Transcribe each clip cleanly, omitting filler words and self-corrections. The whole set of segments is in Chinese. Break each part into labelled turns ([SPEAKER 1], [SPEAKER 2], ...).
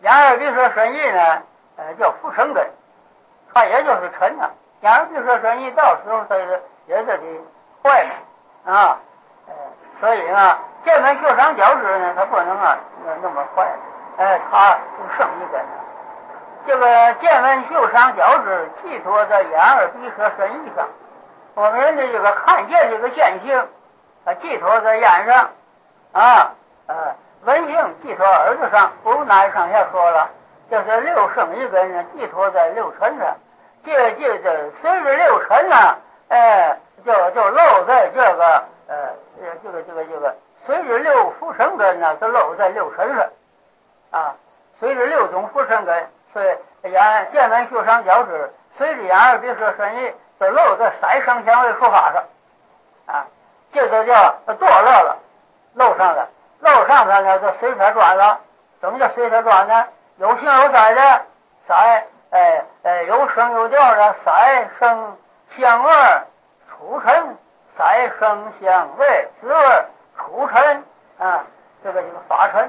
[SPEAKER 1] 眼耳鼻舌身意呢，叫浮尘根，它也就是尘啊。眼耳鼻舌身意到时候它也是得坏了啊，所以呢，剑门袖上角质呢，它不能那么坏，它就剩一根。这个剑门袖上角质寄托在眼耳鼻舌身意上，我们人的这个看见这个现性，寄托在眼上啊，闻性寄托耳朵上。古乃上下说了，就是六生一根呢，寄托在六尘上。这随着六尘呢，就露在这个随着六浮尘根呢，是露在六尘上啊。随着六种浮尘根，所以剑门袖上角质随着眼耳鼻舌身意，就露在色声香味触法上啊。这就叫堕落了，露上了。露上它呢，就随它转了。什么叫随它转呢？有形有色的色，有声有调的色声香味触尘，色声香味滋味触尘啊，这个法尘。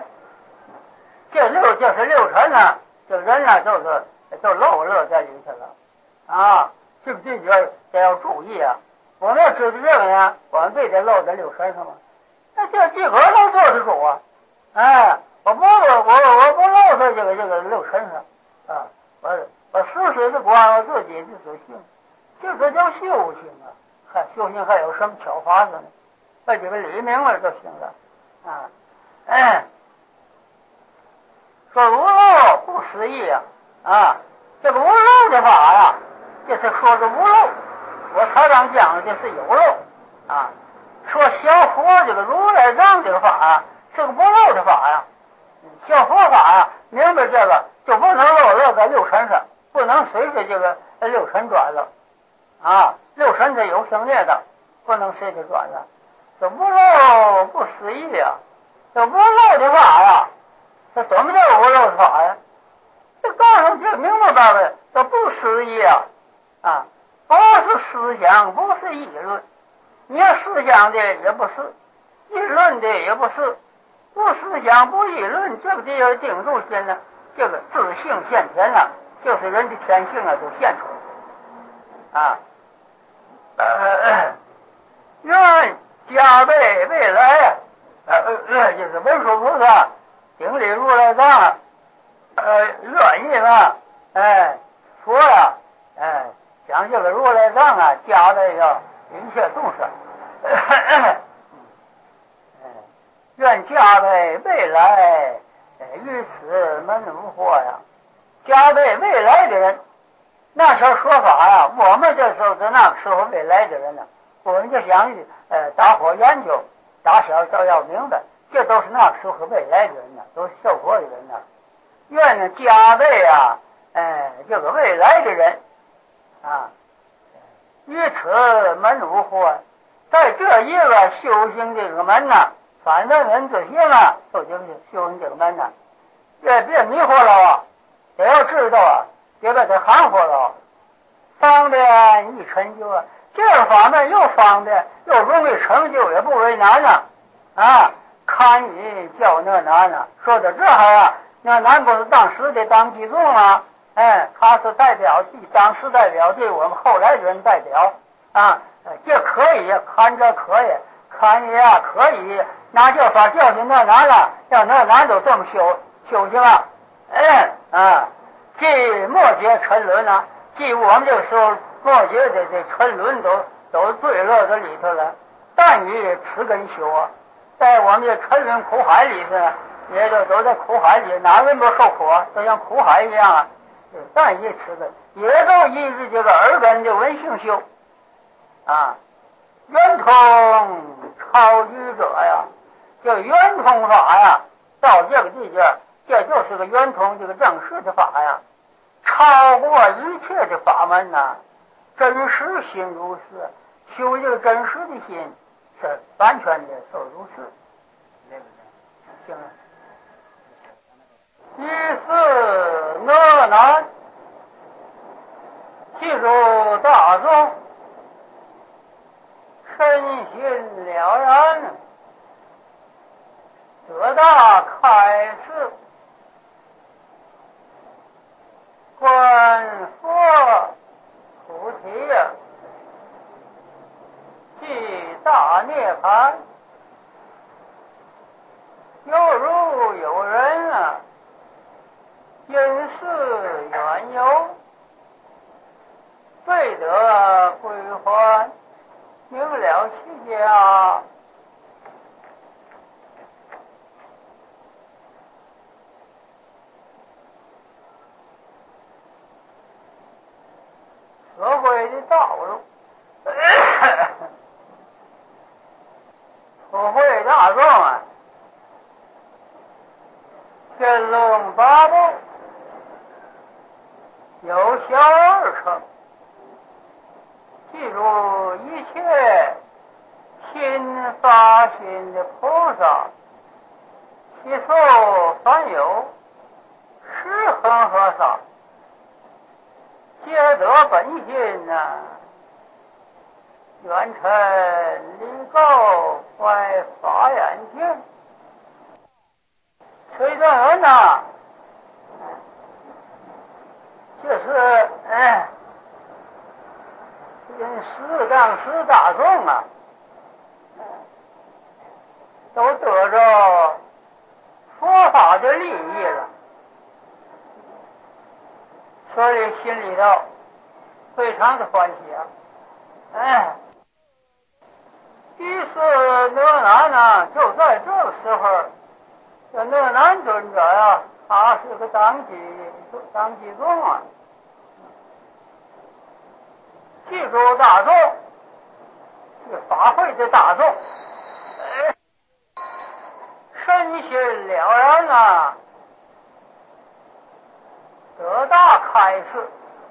[SPEAKER 1] 就是六尘呢，这人呢就漏了在里头了啊。这点得要注意啊。我们要知道这个呢，我们非得漏在六尘上嘛。那这自个儿能做得主啊？我不漏在这个六尘上啊，我时时的管我自己的自性，这个叫修行啊。修行还有什么巧法子呢？把这个理明了就行了啊。说无漏不思议啊，这个无漏的法呀，这是说是无漏。我常常讲的这是有漏啊。说小佛这个如来藏这个法啊，是个不漏的法呀。小佛法呀，明白这个就不能漏在六尘上，不能随着这个六尘转了啊。六尘是有生灭的，不能随着转了。这无漏不思议啊，这无漏的法呀，这怎么叫无漏的法呀？这告诉这明白白白，这不思议啊，不是思想，不是议论。你要思想的也不是，议论的也不是，不思想不议论，这个地方定住心呢，这个自性现前了，就是人的天性就现出来啊。愿加倍未来就是文殊菩萨顶礼如来藏愿意嘛，说呀，讲这个如来藏加倍要一切众生，愿加倍未来于此门无惑呀。加倍未来的人，那时候说法呀，我们这时候是那个时候未来的人呢，我们就想大伙研究，大小都要明白，这都是那个时候未来的人呢，都是受活的人呢。愿呢加倍这个未来的人啊，于此门无惑，在这一个修行这个门呢，反正人自行都就是修行这个门呢，别迷惑了得要知道别把它含糊了。方便易成就这个法门又方便又容易成就，也不为难堪以叫那难说到这儿那难不是当时的当机众吗？他是代表当时代表对我们后来的人代表这可以看着可以看也可以拿这法教训那难了，让那难都这么修行了即末节沉沦即我们这个时候末节的这沉沦都坠落在里头了，但以此根修在我们这沉沦苦海里头也都在苦海里，哪人不受苦都像苦海一样但以此根也都依着这个耳根的闻性修圆通超愚者这个圆通法到这个地界，这就是个圆通这个正式的法超过一切的法门真实心如是，修这个真实的心是完全的受如是，对不对？行了。于是哪难记住大众身心了然，得大开示， 盘，犹如有人啊，因事远游，未得归还，明了其家。社会的道路，普惠大众啊，天龙八部，有效而成。记住，一切心发心的菩萨，其受凡有，是恒河沙，皆得本心呐。愿臣立告怀法眼睛，崔正文呐，就是适当时大众啊，都得着佛法的利益了，所以心里头非常的欢喜啊。于是哪南呢，就在这个时候，这哪南尊者呀，他是个当机众啊，记住大众，这法会的大众，身心了然啊，得大开示，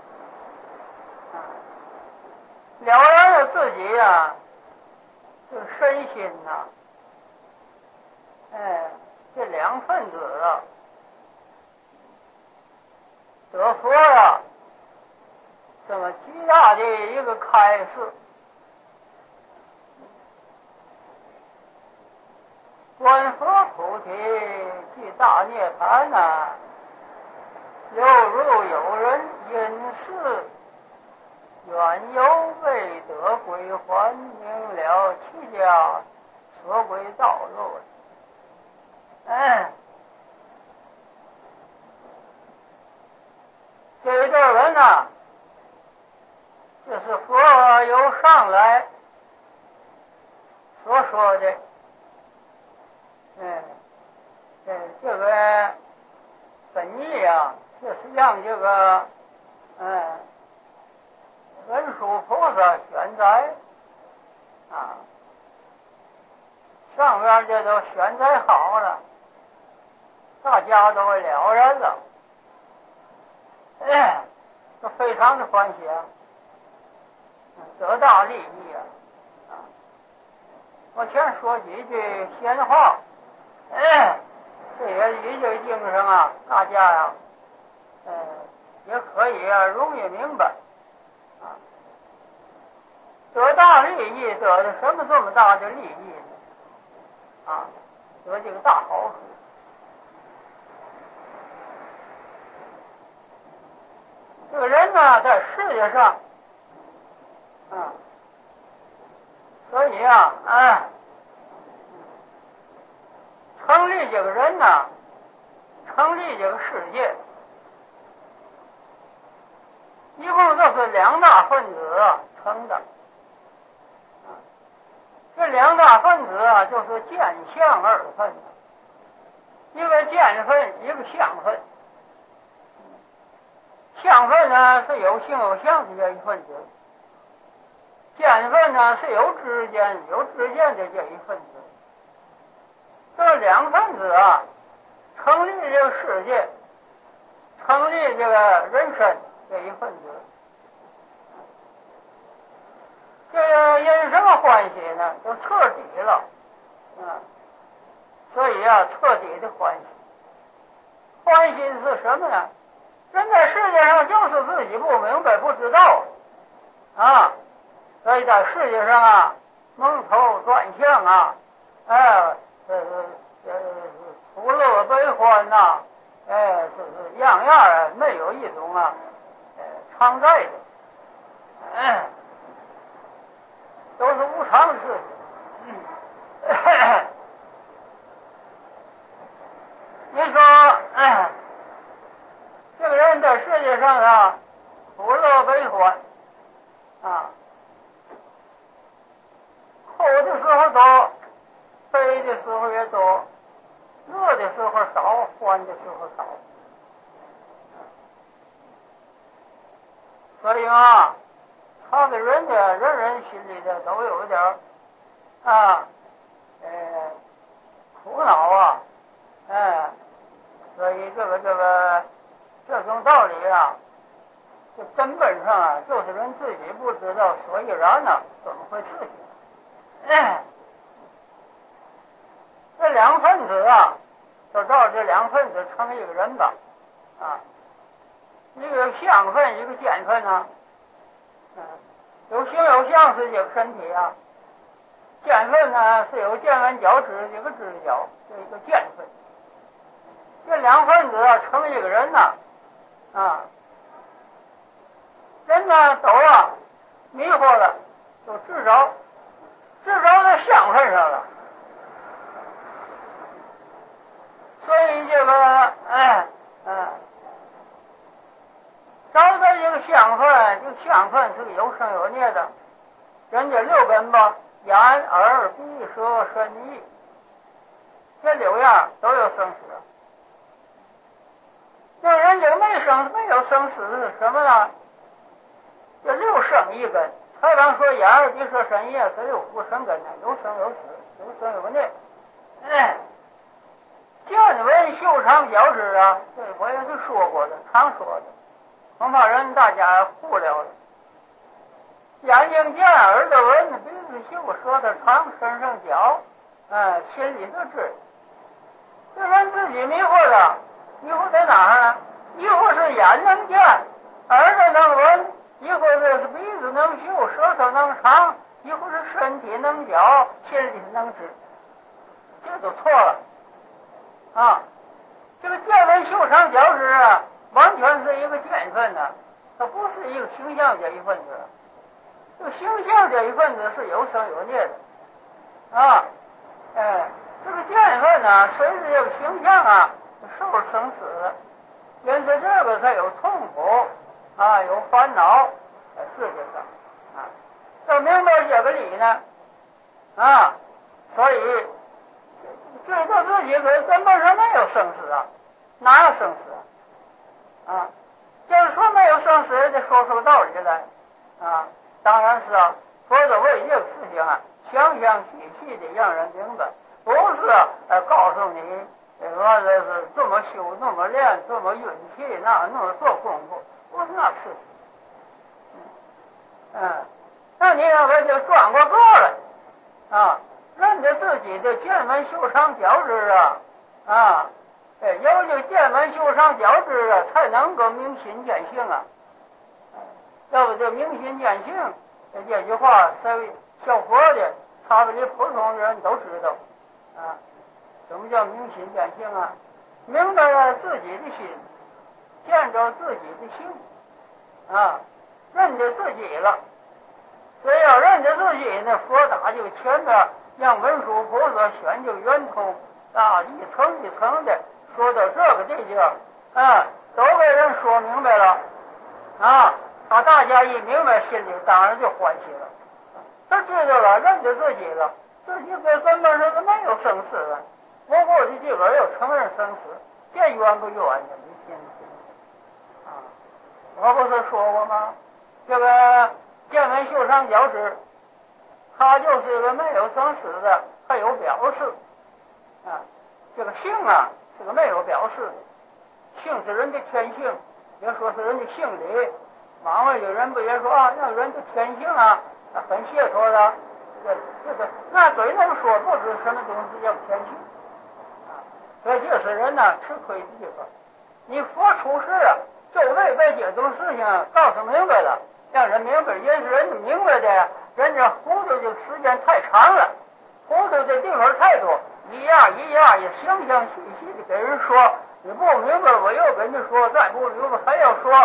[SPEAKER 1] 了然了自己呀，这身心呐，这两分子啊，得佛啊，这么极大的一个开示。观佛菩提即大涅槃呐，犹如有人因事远游未得归还，明了其家所归道路。这一段文呢，就是佛由上来所说的。这个本意啊，就是让这个文殊菩萨选择啊，上边这都选择好了，大家都了然了，都非常的欢喜啊，得大利益啊。我先说几句闲话，这也一句经上啊，大家呀，也可以啊容易明白啊。得大利益，得的什么这么大的利益呢？啊，得这个大好处。这个人呢，在世界上，所以啊，成立这个人呢，成立这个世界，一共就是两大分子成的。这两大分子啊，就是见相二分，一个见分，一个相分。相分呢是有形有相的这一分子，见分呢是有知见的这一分子。这两分子啊，成立这个世界，成立这个人生这一分子。这个因什么欢喜呢？就彻底了，所以啊，彻底的欢喜。欢喜是什么呢？人在世界上就是自己不明白不知道啊，所以在世界上啊，蒙头转向啊，苦乐悲欢呐，是样样啊，没有一种啊，常在的，都是无常的事情。 你说，这个人在世界上啊，苦乐悲欢啊，苦的时候多，悲的时候也多，乐的时候少，欢的时候少。所以啊，他的人人心里的都有点苦恼啊，所以这种道理啊，这根本上啊，就是人自己不知道所以然呢，怎么回事情。这两分子啊，就照这两分子成一个人吧，一个相分，一个见分啊，有形有相是这个身体啊，见分呢是有见完角质这个知角，这一个见分。这两分子啊成一个人呐，人呢都迷惑了，都执着在相分上了。所以这个找到一个相分，这个相分是个有生有灭的。人家六根吧，眼耳鼻舌身意，这六样都有生死。那人家没有生死是什么呢？这六生一根。才刚说眼耳鼻舌身意是六福生根呢，有生有死，有生有灭。见闻嗅尝觉知啊，这我也是说过的，常说的，恐怕人大家忽略了。眼睛见，耳朵闻，鼻子嗅，舌头尝，身上脚，心里头知。这人自己迷惑的，迷惑在哪儿呢？一会是眼能见，耳朵能闻，一会是鼻子能嗅，舌头能尝，一会是身体能觉，心里能知。这就错了。这个见闻嗅尝觉知啊，完全是一个见分呢，它不是一个形象这一分子。这个形象这一分子是有生有灭的这个见分呢，随着这个形象啊，受生死，因此这个才有痛苦有烦恼在世界上要明白这个理呢所以知道自己根本上没有生死哪有生死就是说没有生死，也得说出个道理来当然是佛陀为这个事情详详细细的让人明白，不是告诉你是这么修那么练这么运气那么做功夫，不是那事情那你要把这转过个来认得自己的见闻嗅尝觉知有这个见闻嗅尝觉知才能够明心见性要不这明心见性这句话小佛的差不多普通的人都知道什么叫明心见性明白了自己的心，见着自己的性认得自己了。所以要认得自己呢，佛打就前面让文殊菩萨选就圆通一层一层的说到这个地界都给人说明白了大家一明白，心里当然就欢喜了。他知道了，认得自己了，自己根本上没有生死了。我过去这边又承认生死，这冤不冤的？你信不信我不是说过吗？这个见闻嗅尝觉知，它就是一个没有生死的，还有表示这个性是个没有表示的，性是人的天性，别说是人的性理。往外有人不也说那人的天性很解脱的，那嘴能说，不知什么东西叫天性所以这是人吃亏的地方。你佛出世就为把这种事情告诉明白了，让人明白，也是人家明白的，人家糊涂的时间太长了，糊涂的地方太多，一样也详详细细的给人说。你不明白，我又跟你说，再不明白还要说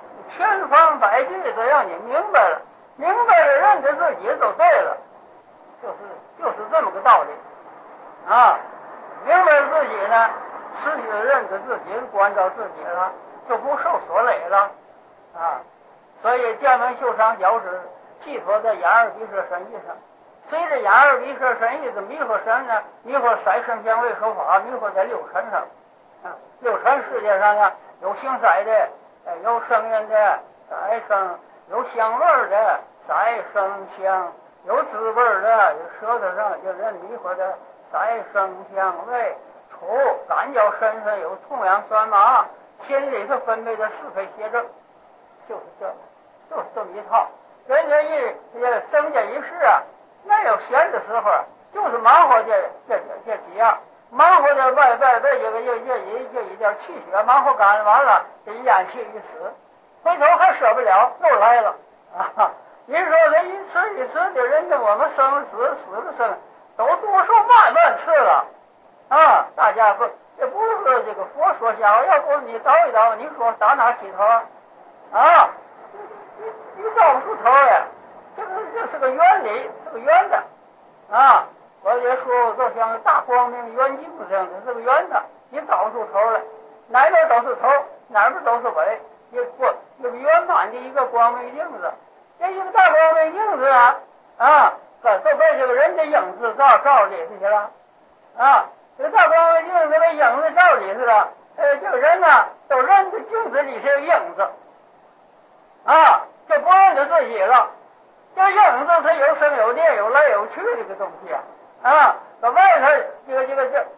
[SPEAKER 1] 千方百计的让你明白了，明白了认得自己就对了就是这么个道理啊。明白自己呢，失去认识自己，关照自己了，就不受所累了啊。所以剑门秀长脚趾寄托在眼耳鼻舌身意上，随着眼耳鼻舌身意的迷惑神呢，迷惑色身香味手法，迷惑在六尘上啊。六尘世界上呢，有形色的，有声音的色声，有香味的色声香，有滋味的，有舌头上就人迷惑的色声香味，触感觉身上有同样酸麻，心里头分配的是非邪正，就是这么一套。人家生家一世啊，没有闲的时候，就是忙活这几样，忙活的外这一点气血，忙活干完了，这咽气一死，回头还舍不了，又来了啊！你说这一次的人家我们生死生，都多少万次了啊！大家也不是这个佛说瞎话，要不你倒一倒，你说打哪起头啊？你找不出头呀！这是个原理，是个圆的啊！我也说就像大光明圆镜这样的，是个圆的，你找不出头来，哪边都是头，哪边都是尾，一个圆满的一个光明镜子，这一个大光明镜子啊，都被这个人的影子照里头去了啊！这个大光明镜子被影子照里头了，这个人呢，都认这镜子里是有影子啊，就不认得自己了。这影子它有生有灭，有来有去这个东西啊，在外头这个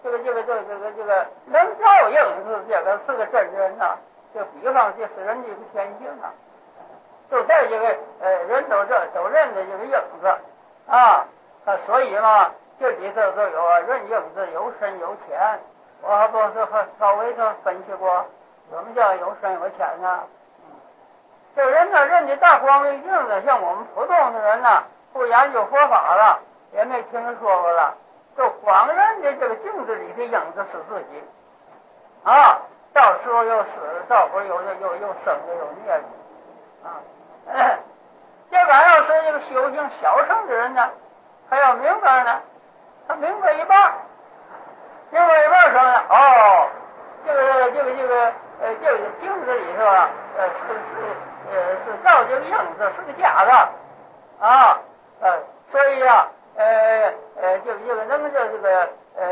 [SPEAKER 1] 能照影子，这个是个真人呐。这比方就是人的一个天性啊，就在这个人都认的这个影子啊，所以嘛，这里头都有认影子，有深有浅。我不是稍微的分析过，什么叫有深有浅呢？这人呢，认的大光明镜子，像我们普通的人呢，不研究佛法了，也没听说过了，就光认的这个镜子里的影子是自己啊，到时候又死，到时候又生的有灭的啊。这个要是这个修行小乘的人呢，他要明白呢，他明白一半什么呢？哦，这个镜子里头啊，是照这个影子，是个假的啊，所以啊，这个能这个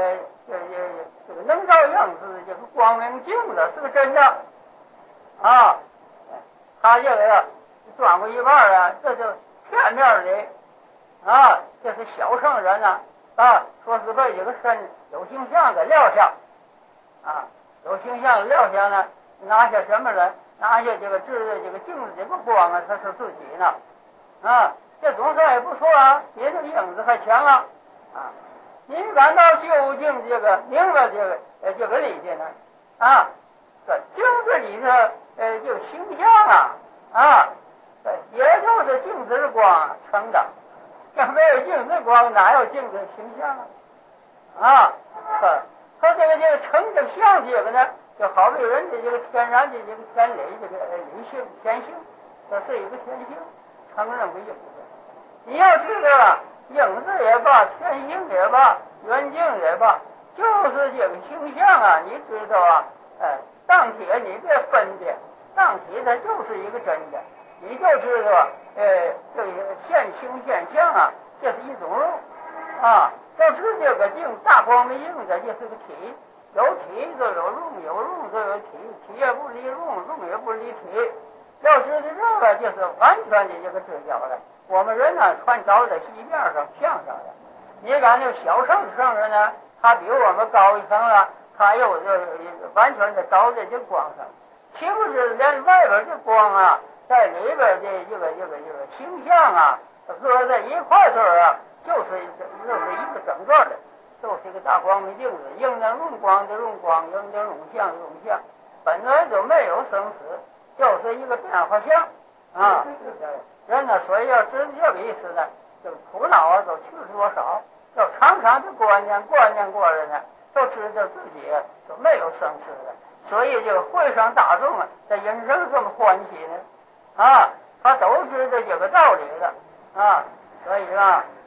[SPEAKER 1] 能照影子的这个光明镜子是个真的啊，他这个转过一半啊，这就片面的啊，这是小乘人啊，说是被这个身有形象给撂下啊，有形象撂下呢，拿下什么来？拿下这个镜子这个光啊，它是自己呢啊，这总算也不错啊，比这个影子还强啊！你感到究竟这个明白这个理解呢啊？这镜子里的这个形象啊，也就是镜子的光成的，要没有镜子光，哪有镜子形象啊？他这个成这个相这个呢，就好比人的这个天然的这个天理，这个理性天性，这是一个天性，成这么个影子。你要知道影子也罢，天性也罢，圆镜也罢，就是这个形象啊，你知道啊，当铁你别分的，当铁它就是一个真的，你就知道这个现形现象啊，这是一种肉啊。要知这个镜大光明镜的，这是个体，有体就有用，有用就有体，体也不离用，用也不离体。要知道这个就是完全的这个知晓了。我们人呢，穿着在西面上相上的。你看那个小乘人呢，他比我们高一层了，他又完全的着在这光上，岂不是连外边的光啊，在里边的这个形象啊，合在一块儿啊，就是一个整个的，就是一个大光明镜子，应当用光的用光，应当用相的用相，本来就没有生死，就是一个变化相啊。人呢，所以要知道这个意思呢，这个苦恼啊都去多少，要常常的观念过来呢，都知道自己就没有生死了。所以这个会上大众啊，在人生这么欢喜呢啊，他都知道这个道理的啊。所以啊，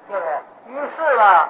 [SPEAKER 1] 这个于是嘛，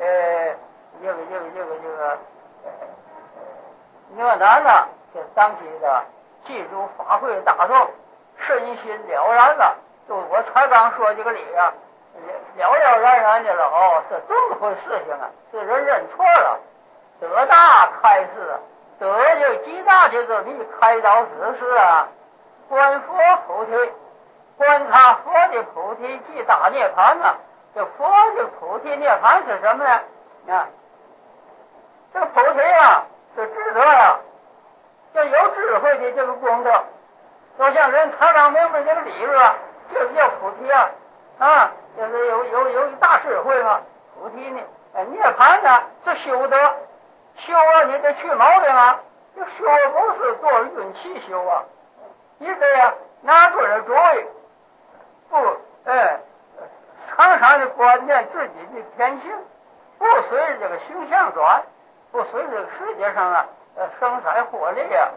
[SPEAKER 1] 河南呢，就当起的记住法会大众，身心了然了。就我才刚说这个理啊，了然的了。哦，是这么回事情啊！这人认错了，得大开示，得就极大的这么一开导指示啊！观佛菩提，观察佛的菩提即大涅盘啊！这佛的菩提涅盘是什么呢？啊，这个菩提啊是智德啊，这有智慧的这个功德，就像人才刚明白这个理论啊，这叫菩提啊！啊，就是有一大智慧嘛。菩提呢，涅盘呢是修德，修啊你得去毛病啊，这修不是做运气修啊，你得呀拿准了主意，不常常的观念自己的天性，不随着这个形象转，不随着这个世界上啊生财获利啊，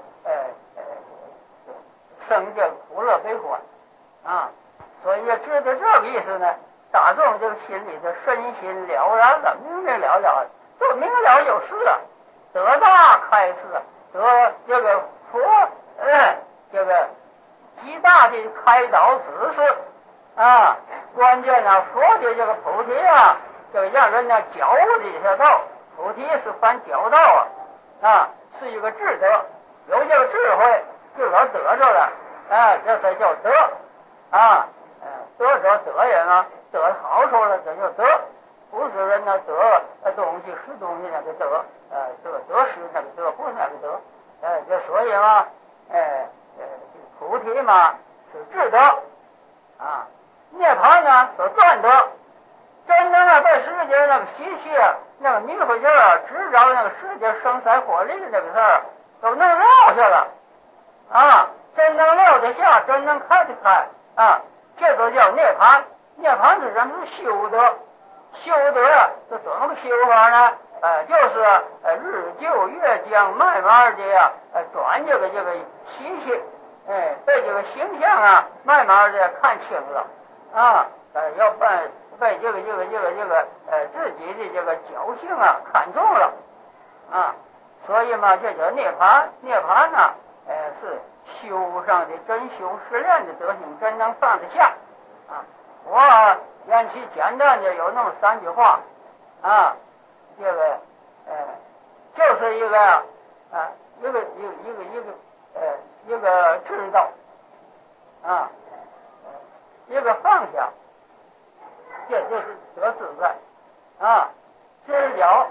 [SPEAKER 1] 生这苦乐悲欢啊，所以知道这个意思呢，大众这个心里的身心了然了，明了，这明了就是了，得大开示，得这个佛这个极大的开导指示啊。关键呢，佛的这个菩提啊，这个让人呢觉悟的一条道，菩提是反觉道啊，是一个智德，有这个智慧就要得着了，这才叫德啊。得着德人啊，得好处了，这叫德，不是人呢得东西是东西那个德，得失那个德，不是那个德，就所以嘛，菩提嘛是智德啊，涅槃呢是断德，真正啊在世界那个习气那个迷糊劲儿，知着那个世界生财获利这个事儿都能撂下了啊，真能撂得下，真能开得开啊。这就叫涅槃，涅槃是什么？是修德，修德是怎么个修法呢？就是日就月将，慢慢的呀，转这个习气，被这个形象啊，慢慢的看清了啊，要被这个自己的这个侥幸啊看中了啊，所以嘛，这叫涅槃。涅槃呢，是修上的真修实练的德行，真能放得下啊。我言其简单的有那么3句话啊，这个就是一个一个知道啊，一个放下，这就是得自在啊，知了。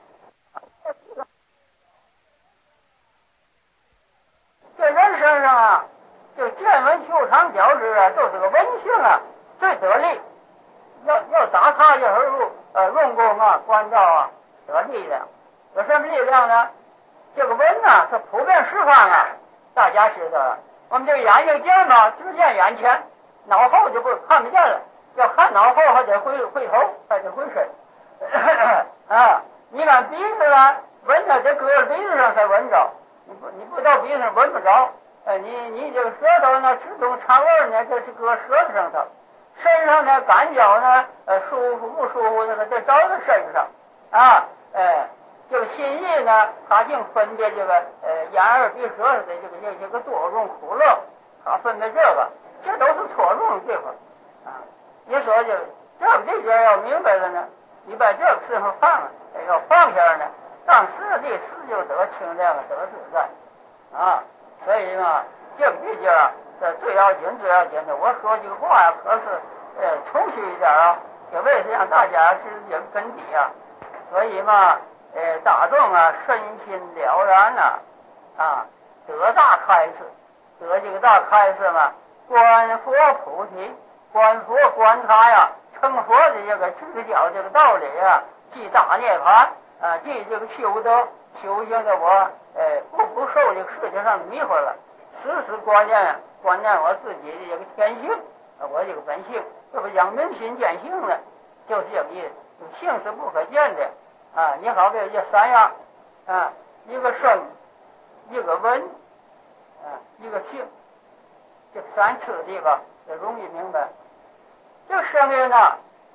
[SPEAKER 1] 这人身上啊，就见闻修长觉知啊，就是个闻性啊，最得力。要打他就是用功啊，关照啊，得力量。有什么力量呢？这个闻呢，它普遍释放啊，大家知道了。我们这个眼睛见嘛，只见眼前，脑后就不看不见了。要看脑后，还得回头，还得回身啊。你看鼻子呢，闻呢得搁着鼻子上才闻着。你不到鼻子上闻不着，你这个舌头呢，吃东尝味呢，这是搁舌头上头。身上呢，感觉呢，舒服不舒服那个得找在身上啊，这个心意呢，它净分别这个眼耳鼻舌的这个多种苦乐，它分别这都是错用的地方啊。你说这个地界要明白了呢，你把这个时候要放下呢，当时立时就得清亮得自在啊。所以嘛，这个地界最要紧的。我说这个话呀，可是充虚一点啊，也为是让大家知这个根底啊。所以嘛，大众啊，身心了然啊，得大开示，得这个大开示嘛，观佛菩提，观佛观他呀，成佛的这个知觉这个道理啊，即大涅槃啊，即这个修德修行的我，不受这个世界上的迷惑了，时时观念我自己的这个天性，我这个本性，这不讲明心见性了，就是这个意思。性是不可见的啊，你好比这3样啊，一个声，一个闻一个性，这3次的吧，这容易明白。这声音呢，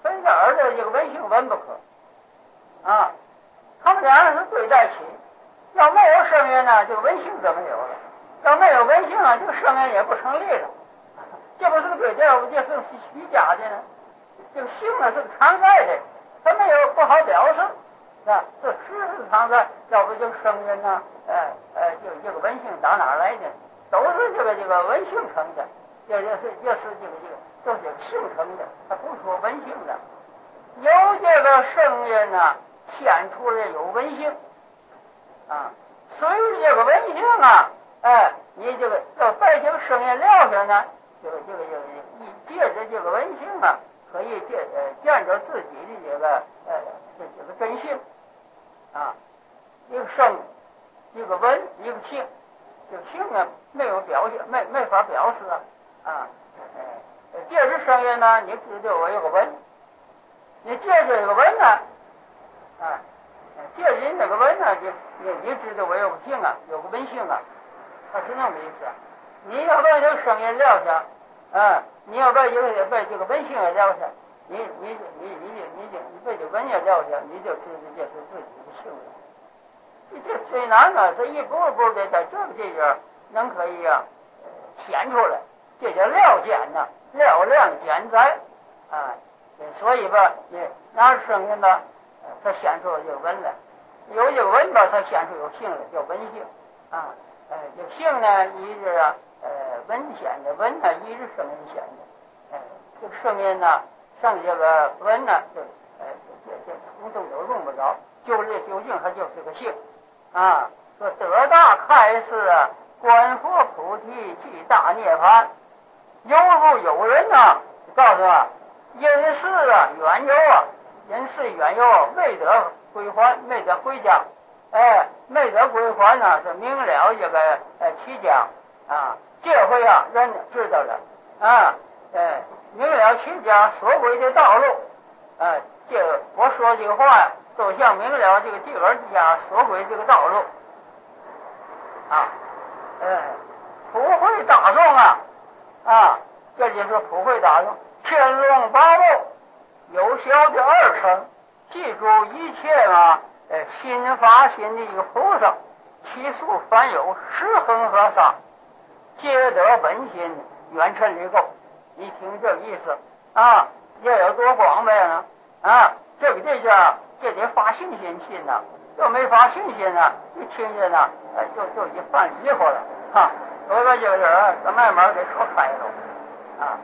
[SPEAKER 1] 非得儿子这个文姓文不可啊。他们两人是对在一起，要没有声音呢，这个文姓就没有了；要没有文姓啊，这个声音也不成立了。这不是个对调，这是虚假的呢。这个姓呢是个常在的，它没有不好表示啊。这实是常在，要不这个声音呢，这个文姓打哪来的？都是这个文姓成的，也是都是姓成的，它不是说文姓的。有这个声音呢，显出来有文姓啊。随着这个文姓啊，你这个要在这个声音撂下呢，借着这个文姓啊，可以见着自己的这个真性啊。一个声，一个文，一个姓，这个姓呢没有表现，没法表示啊。借着声音呢，你知道我有个文，你借着这个文呢，借着人这个文呢，你知道我有个姓啊，有个文姓啊，它是那么意思。你要把这个声音撂下，你要把这个文姓也撂下，你把这文也撂下，你就知道这是自己的姓了。这最难了，这一步步的在这个地方能可以显出来，这叫料简呐，料量简载啊。所以吧，你拿声音呢，它显出这个文来，有这个文吧，它显出有姓来，叫文姓啊。这个姓呢，一是文显的，文呢一是声音显的。这个声音呢，上这个文呢，这通通都用不着，究竟它就是个姓啊。说得大开示，观佛菩提即大涅槃。犹如有人呢，告诉因事远游因事远游，未得归还，未得回家。没得归还呢，是明了这个起家啊。这回人知道了明了起家所归的道路。这我说这个话都像明了这个第二家所归这个道路啊。普惠大众这就是普惠大众。天龙八部有效的二乘，记住一切心发心的一个菩萨，其数凡有十恒河沙，皆得本心，远尘离垢。你听这个意思这有多广呗呢这个这得发信心呐，要没发信心呢，一听见呢就一犯迷糊了我把这个人慢慢给说开了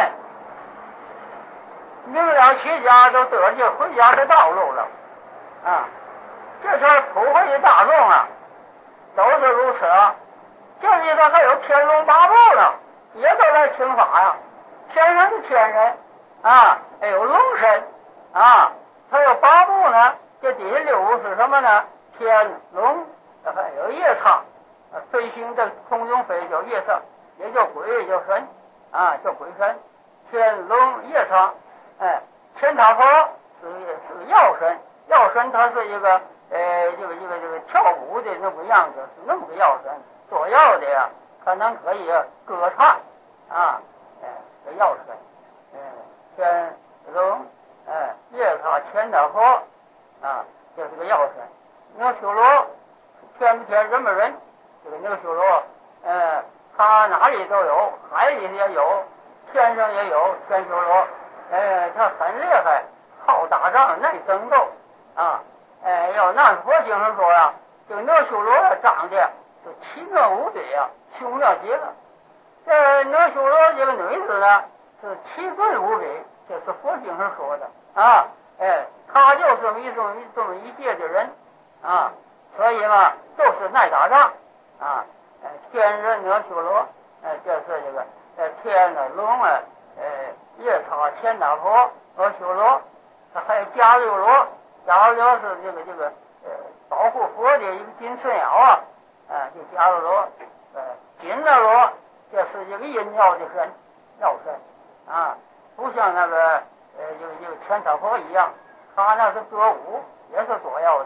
[SPEAKER 1] 明了起家都得这回家的道路了这是普惠的大众都是如此这里头还有天龙八部呢，也都来听法呀。天上的天人还有龙神还有八部呢。这第六是什么呢？天龙还有夜叉飞行在空中飞叫夜叉，也叫鬼，也叫神叫鬼神。天龙夜叉天塔婆是药神，药神他是一个这个跳舞的那个样子，是那么个药神，做药的他能可以歌唱这药神天龙夜叉天塔婆就是个药神。那修罗天不天人不人，这个那个修罗他哪里都有，海里也有，天上也有天修罗他很厉害，好打仗，耐争斗要按佛经上说这个那修罗长得就奇妙无比凶妙极了。这那修罗这个女子呢是奇俊无比，这是佛经上说的他就是这么一届的人所以嘛就是耐打仗天人那修罗这是这个天龙夜叉千打婆和修罗，还有迦六罗。迦六罗是这个保护佛的一个金翅鸟这迦六罗金那罗这是一个阴药的神，药神不像那个这个千打婆一样，他那是歌舞，也是做药的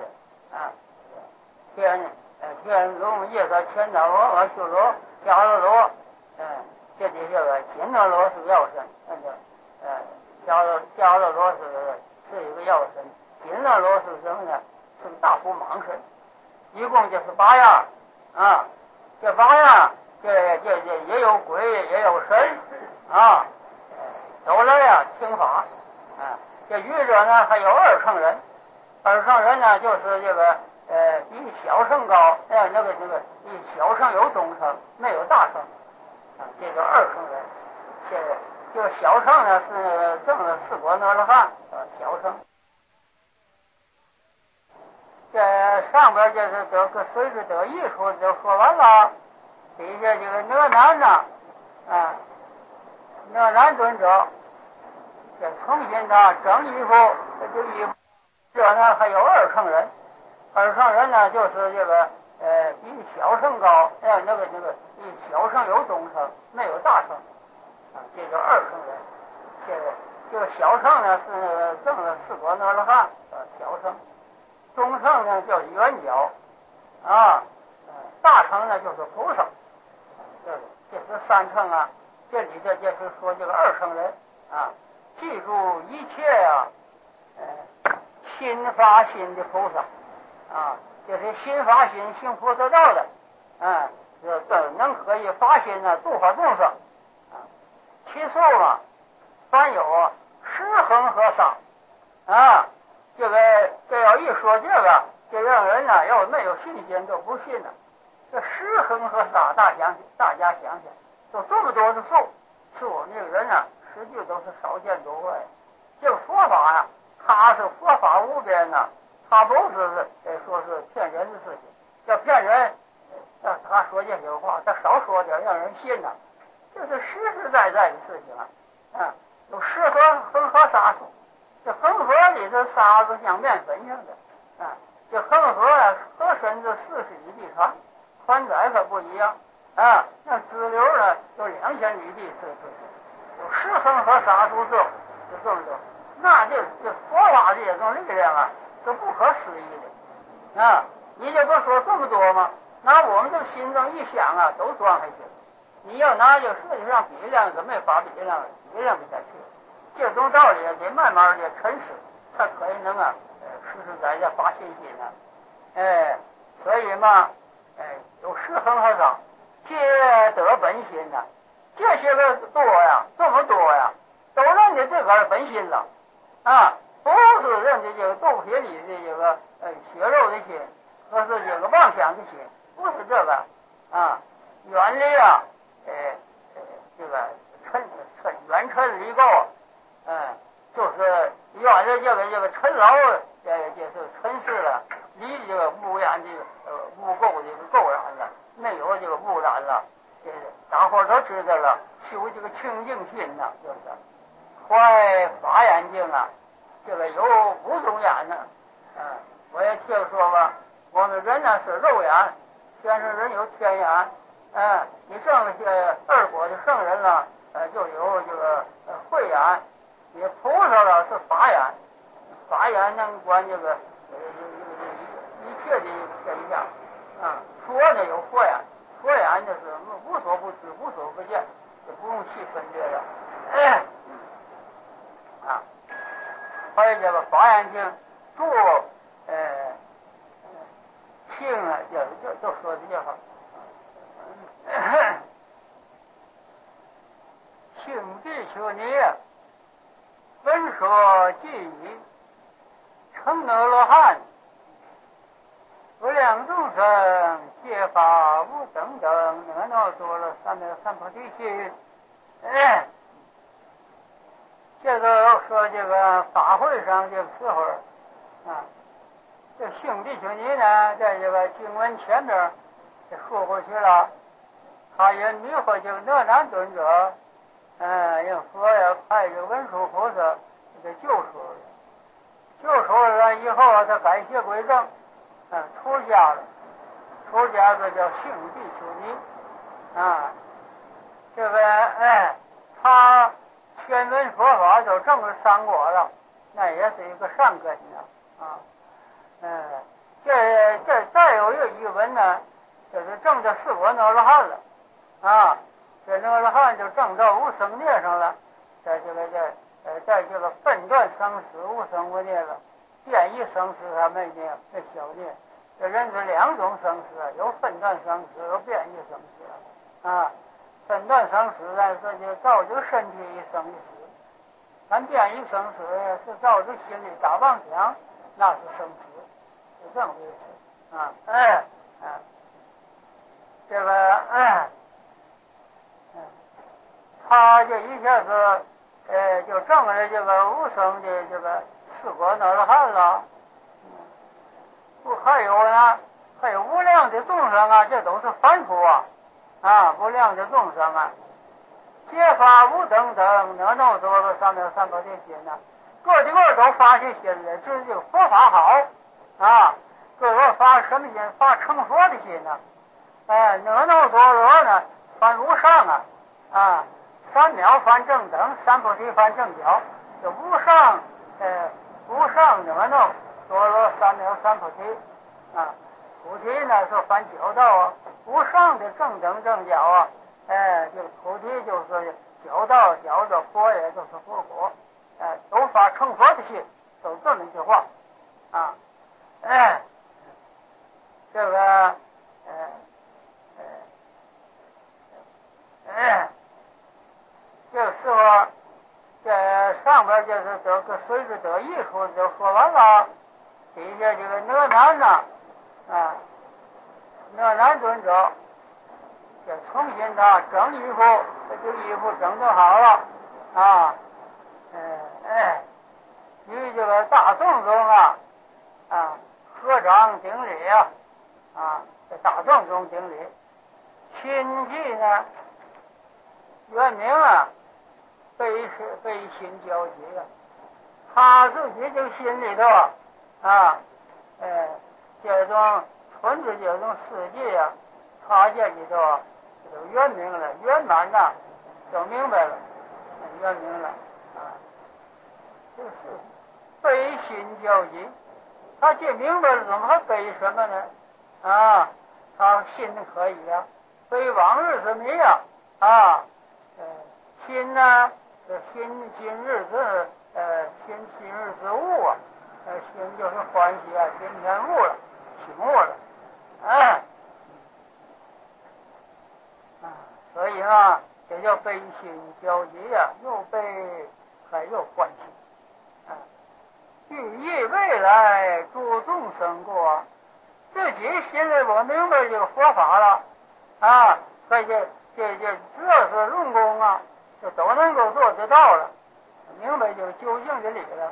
[SPEAKER 1] 天龙夜叉千打婆和修罗迦六罗这个金那罗是药神， 迦勒罗是一个药神，紧勒罗是什么呢？是个大夫蟒神，一共就是8样啊。这8样，这也有鬼，也有神啊，都来听法啊。这愚者呢还有二乘人，二乘人呢就是这个比小乘高，比小乘有中乘，没有大乘啊，这叫二乘人。这小乘呢是证了四果那罗汉，小乘。这上边就是随着得益处就说完了，底下这个哪难呢？哪难尊者，这重新他整衣服，这衣服这呢还有二乘人，二乘人呢就是这个比小乘高，比小乘有中乘，没有大乘啊，这叫二乘人。这个小乘呢是证了四果那罗汉，小乘。中乘呢叫圆角啊，大乘呢就是菩萨，这是三乘啊。这里头就是说这个二乘人啊，记住一切心发心的菩萨啊，就是心发心行菩萨道的，这能可以发心度化众生啊。其数嘛，凡有十恒河沙啊。这要一说这个，就让人要没有信心都不信了。这十恒河沙，大家想想，就这么多的数，是我们这个人实际都是少见多怪。这个佛法它是佛法无边它不是说是骗人的事情。要骗人，要他说这些话，他少说点，让人信这是实实在在的事情有十恒河沙数。这恒河里的沙子像面粉一样的这恒河河身子40里地长，宽窄可不一样那支流有2000里地是有10恒河沙数就这么多。那这佛法这种力量是不可思议的你这不说这么多吗？拿我们这个心中一想都装下去。你要拿这个世界上比量，可没法比量不下去。这种道理得慢慢的沉思，才可以能实实在在发信心所以嘛有十恒河沙，皆得本心这些个多这么多都认的自个儿本心了不是认的这个肚皮里的这个血肉的心，或是这个妄想的心，不是这个远离这个远尘离垢就是远离这个尘劳就是尘世了，离这个污染的污垢这个垢染了，没有这个污染了。大伙都知道了，修这个清净心就是怀法眼睛这个有5种眼我也听说吧，我们人是肉眼，天上人有天眼你剩下2果的圣人了就有这个慧眼，你菩萨了是法眼，法眼能观这个一切的现象佛呢有佛眼，佛眼就是无所不知无所不见，就不用细分别了还有这个法眼睛住性就说的这话性必求你闻说记忆成那罗汉，无量众生皆法无等等，那做了三菩提心这个说这个法会上这个时候这性必求你呢，在这个经文前边就说过去了。他也迷惑这个哪难尊者用佛派这个文殊菩萨给救赎了以后他改邪归正出家了，出家这叫性必求尼这个他天闻佛法就证了3果了，那也是一个善根这再有一文呢，就是证到4果那罗汉了这那罗汉就证到无生孽上了，在这个在这个分段生死无生无灭了，变异生死他没灭没消灭。这人是两种生死，有分段生死，有变异生死啊。分段生死呢，这就造就身体一生一死；咱变异生死呢，是造就心里打妄想，那是生死，是这么回事啊。这个他这一下子就证了这个无生的这个四果阿罗汉了。不还有呢？还有无量的众生啊，这都是凡夫啊，无量的众生啊，皆发无等等哪能多了三藐三菩提心呢？个个都发起心来，这就佛法好啊！个个发什么心？发成佛的心呢？哪能多罗呢？翻无上啊！三藐翻正等，三菩提翻正觉。这无上哪能多罗三藐三菩提啊？菩提呢是翻觉道无上的正等正觉这个菩提就是觉道，觉着佛也就是佛果，都发成佛的心，都这么一句话啊。这个这个时候，这上边就是这个随着得艺术就说完了，底下这个哪南呢哪南尊者这重新的整衣服，这衣服整就好了与这个大众中合掌顶礼这大众中顶礼。亲戚呢原名悲心交集他自己这个心里头这种存着这种世界他这里头有圆明了，圆满都明白了，圆明了这是悲心交集。他既明白了，怎么还悲什么呢？他心可以悲往日之迷心呢是今日之今日之物心就是欢喜今天悟了，醒悟了所以呢这叫悲心交集又悲还又欢喜寓意未来诸众生过，自己心里我明白这个佛法了所以这是论功这都能够做得到了，明白这个究竟的理了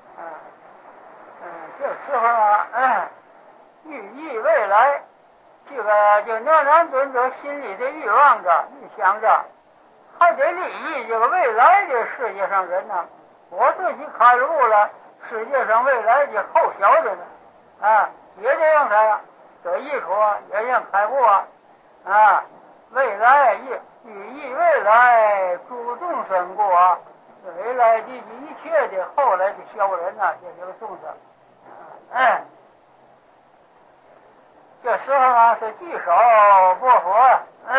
[SPEAKER 1] 这时候寓意未来，这个就哪南尊者心里的欲望着预想着，还得利益这个未来的世界上人我自己开悟了，世界上未来的后小的呢也这样才得益处也这样开悟未来寓意未来诸众生过未来的一切的后来的小人这些个众生这时候是聚首薄佛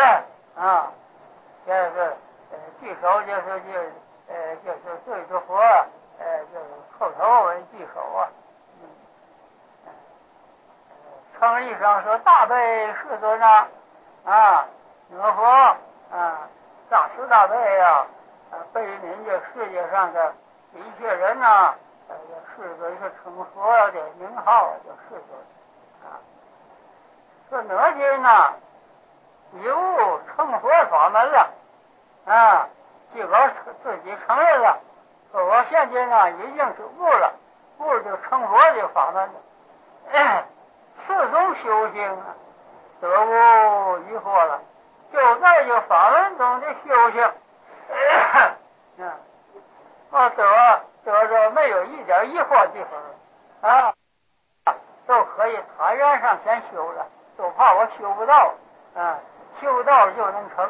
[SPEAKER 1] 这是聚首就是对着佛就是叩头为聚首称义上说大悲世尊我佛大慈大悲悲悯这世界上的一切人世尊是称佛的名号叫世尊说哪天已悟成佛法门了结果自己承认了，说我现在已经是悟了就成佛的法门了四种修行得无疑惑了，就在这法门中的修行我得着没有一点疑惑地方都可以坦然上前修了，就怕我修不到修到了就能成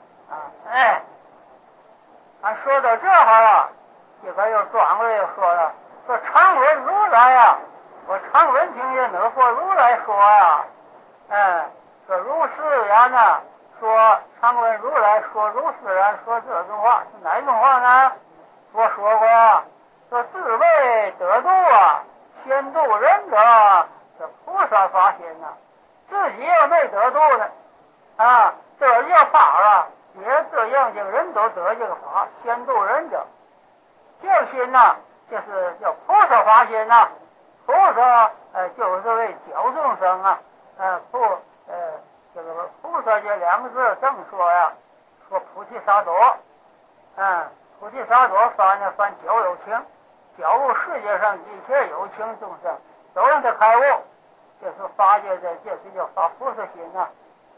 [SPEAKER 1] 说到这儿这个又转过来又说了，说常闻如来我常闻听见哪个如来说说如是然说常闻如来说如是然说这种话是哪种话呢我说过，说自为得度啊，先度人者，这菩萨发心呐，自己也没得度呢，啊，得这法了，也这样这个人都得这个法，先度人者，这个心呐，就是叫菩萨发心呐，菩萨就是为教众生啊，这个菩萨这两个字这么说呀，说菩提萨埵，菩提萨埵翻呢翻教有情，教悟世界上一切有情众生都让他开悟，就是发这叫发菩萨心呐，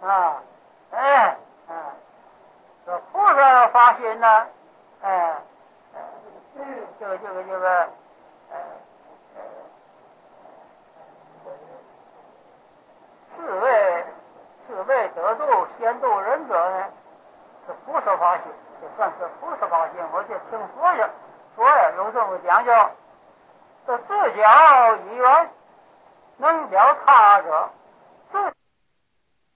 [SPEAKER 1] 这菩萨发心呢，这个自为得度先度人者呢，是菩萨发心，这算是菩萨发心。我就听说呀有这么讲究，这自教一元，能教他者